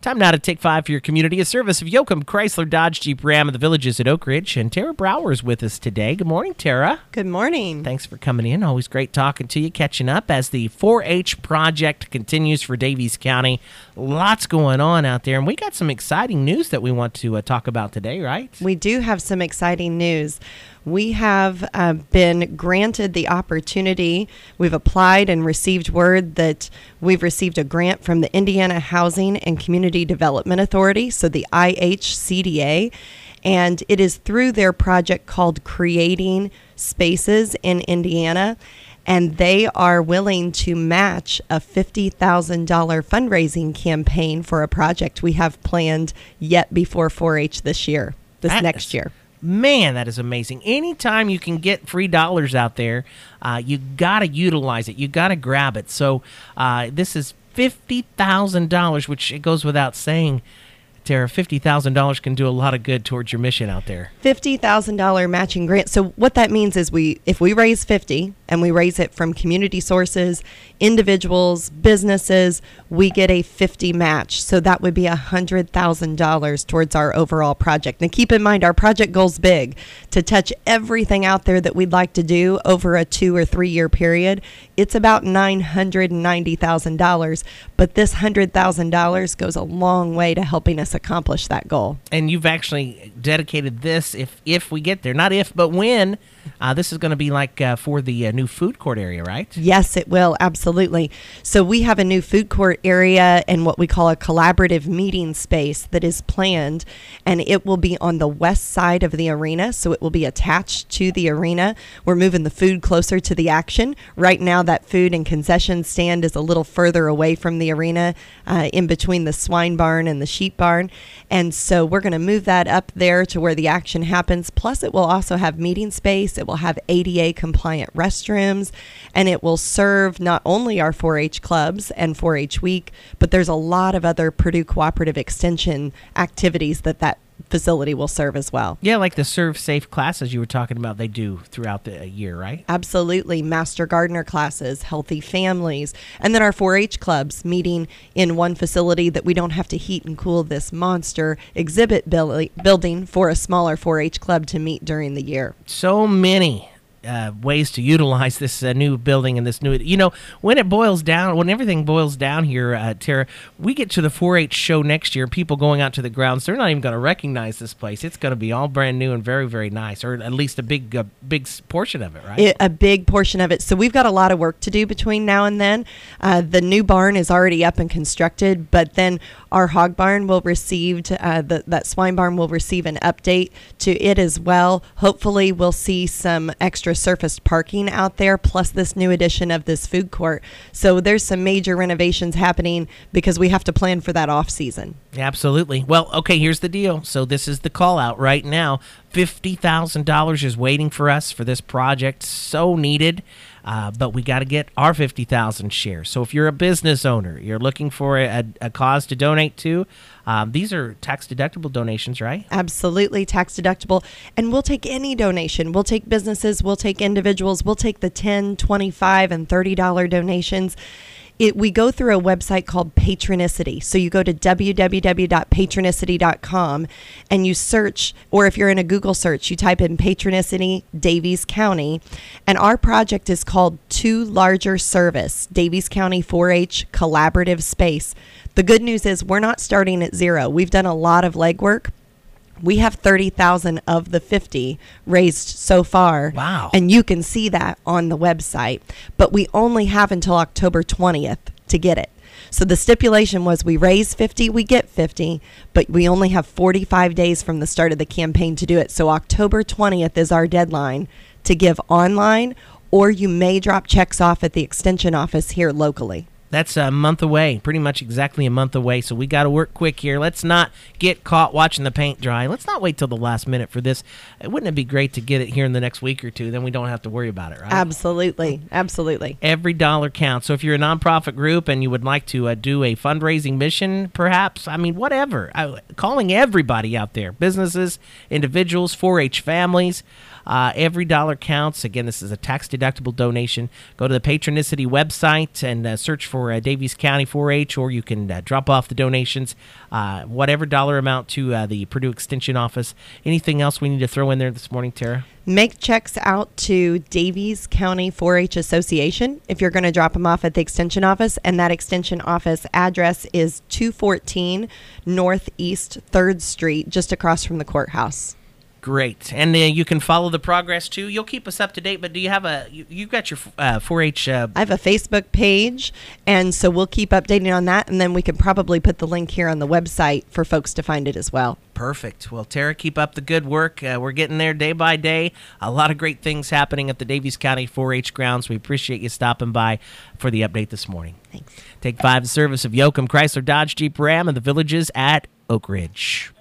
Time now to take 5 for your community. A service of Yoakum Chrysler Dodge Jeep Ram of the Villages at Oak Ridge. And Tara Brower is with us today. Good morning, Tara. Good morning. Thanks for coming in. Always great talking to you, catching up as the 4-H project continues for Daviess County. Lots going on out there, and we got some exciting news that we want to talk about today, right? We do have some exciting news. We have been granted the opportunity. We've applied and received word that we've received a grant from the Indiana Housing and Community Development Authority, so the IHCDA, and it is through their project called Creating Spaces in Indiana, and they are willing to match a $50,000 fundraising campaign for a project we have planned yet before 4-H this next year. Man, that is amazing. Anytime you can get free dollars out there, you got to utilize it. You got to grab it. So this is $50,000, which it goes without saying, Tara, $50,000 can do a lot of good towards your mission out there. $50,000 matching grant. So what that means is if we raise 50 and we raise it from community sources, individuals, businesses, we get a 50 match. So that would be $100,000 towards our overall project. Now keep in mind, our project goal's big, to touch everything out there that we'd like to do over a 2 or 3 year period. It's about $990,000, but this $100,000 goes a long way to helping us accomplish that goal. And you've actually dedicated this, if we get there, not if, but when, this is going to be like for the new food court area, right? Yes, it will. Absolutely. So we have a new food court area and what we call a collaborative meeting space that is planned, and it will be on the west side of the arena. So it will be attached to the arena. We're moving the food closer to the action. Right now, that food and concession stand is a little further away from the arena, in between the swine barn and the sheep barn. And so we're going to move that up there to where the action happens. Plus, it will also have meeting space. It will have ADA compliant restrooms, and it will serve not only our 4-H clubs and 4-H week, but there's a lot of other Purdue Cooperative Extension activities that facility will serve as well. Yeah, like the Serve Safe classes you were talking about, they do throughout the year, right? Absolutely. Master Gardener classes, Healthy Families, and then our 4-H clubs meeting in one facility that we don't have to heat and cool this monster exhibit building for a smaller 4-H club to meet during the year. So many ways to utilize this new building and this new, when everything boils down here, Tara, we get to the 4-H show next year, people going out to the grounds, they're not even going to recognize this place. It's going to be all brand new and very, very nice, or at least a big portion of it, right? A big portion of it. So we've got a lot of work to do between now and then. The new barn is already up and constructed, but then our hog barn will receive, that swine barn will receive an update to it as well. Hopefully we'll see some extra surfaced parking out there, plus this new addition of this food court. So there's some major renovations happening because we have to plan for that off season. Absolutely. Well, okay, here's the deal. So this is the call out right now. $50,000 is waiting for us for this project. So needed. But we got to get our 50,000 shares. So if you're a business owner, you're looking for a cause to donate to, these are tax-deductible donations, right? Absolutely tax-deductible. And we'll take any donation. We'll take businesses. We'll take individuals. We'll take the $10, $25, and $30 donations. We go through a website called Patronicity. So you go to www.patronicity.com and you search, or if you're in a Google search, you type in Patronicity Daviess County. And our project is called To Larger Service, Daviess County 4-H Collaborative Space. The good news is we're not starting at zero. We've done a lot of legwork. We have 30,000 of the 50 raised so far. Wow. And you can see that on the website. But we only have until October 20th to get it. So the stipulation was we raise 50, we get 50, but we only have 45 days from the start of the campaign to do it. So October 20th is our deadline to give online, or you may drop checks off at the extension office here locally. That's a month away, pretty much exactly a month away. So we got to work quick here. Let's not get caught watching the paint dry. Let's not wait till the last minute for this. Wouldn't it be great to get it here in the next week or two? Then we don't have to worry about it, right? Absolutely. Absolutely. Every dollar counts. So if you're a nonprofit group and you would like to do a fundraising mission, perhaps, whatever. Calling everybody out there, businesses, individuals, 4-H families. Every dollar counts. Again, this is a tax-deductible donation. Go to the Patronicity website and search for for Davies County 4-H, or you can drop off the donations, whatever dollar amount, to the Purdue Extension Office. Anything else we need to throw in there this morning, Tara? Make checks out to Davies County 4-H Association if you're going to drop them off at the Extension Office, and that Extension Office address is 214 Northeast 3rd Street, just across from the courthouse. Great. And you can follow the progress, too. You'll keep us up to date, but do you have you've got your 4-H... I have a Facebook page, and so we'll keep updating on that, and then we can probably put the link here on the website for folks to find it as well. Perfect. Well, Tara, keep up the good work. We're getting there day by day. A lot of great things happening at the Davies County 4-H grounds. We appreciate you stopping by for the update this morning. Thanks. Take 5 in service of Yoakum Chrysler Dodge Jeep Ram and the Villages at Oak Ridge.